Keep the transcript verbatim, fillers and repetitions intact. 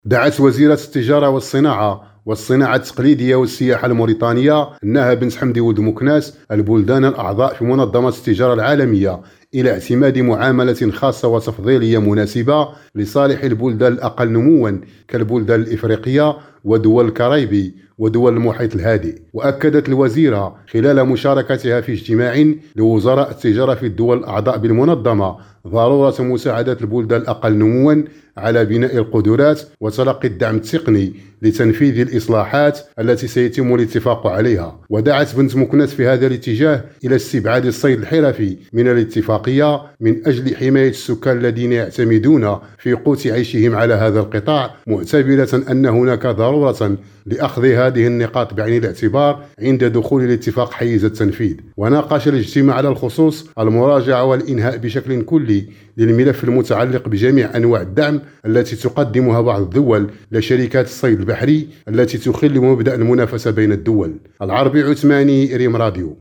دعت وزيرة التجارة والصناعة والصناعة التقليدية والسياحة الموريتانية النهى بنت حمدي ولد مكناس البلدان الأعضاء في منظمة التجارة العالمية إلى اعتماد معاملة خاصة وتفضيلية مناسبة لصالح البلدان الأقل نمواً كالبلدان الإفريقية ودول الكاريبي ودول المحيط الهادئ. وأكدت الوزيرة خلال مشاركتها في اجتماع لوزراء التجارة في الدول الأعضاء بالمنظمة ضرورة مساعدة البلدان الأقل نمواً على بناء القدرات وتلقي الدعم التقني لتنفيذ الإصلاحات التي سيتم الاتفاق عليها. ودعت بنت مكناس في هذا الاتجاه إلى استبعاد الصيد الحرفي من الاتفاقية من أجل حماية السكان الذين يعتمدون في قوت عيشهم على هذا القطاع، معتبرة أن هناك ضرورة لأخذ هذه النقاط بعين الاعتبار عند دخول الاتفاق حيز التنفيذ. وناقش الاجتماع على الخصوص المراجعة والإنهاء بشكل كلي للملف المتعلق بجميع أنواع الدعم التي تقدمها بعض الدول لشركات الصيد البحري التي تخل بمبدأ المنافسة بين الدول. العربي عثماني، ريم راديو.